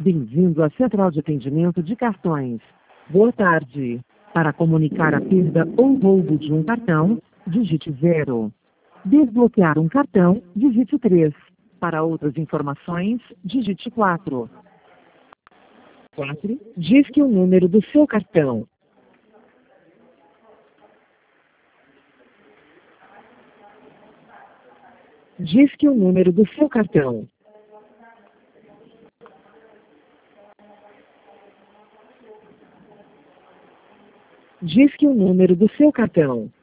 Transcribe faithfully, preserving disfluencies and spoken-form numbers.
Bem-vindo à Central de Atendimento de Cartões. Boa tarde. Para comunicar a perda ou roubo de um cartão, digite zero. Desbloquear um cartão, digite três. Para outras informações, digite quatro. quatro. Diz que o número do seu cartão. Diz que o número do seu cartão. Diz que o número do seu cartão.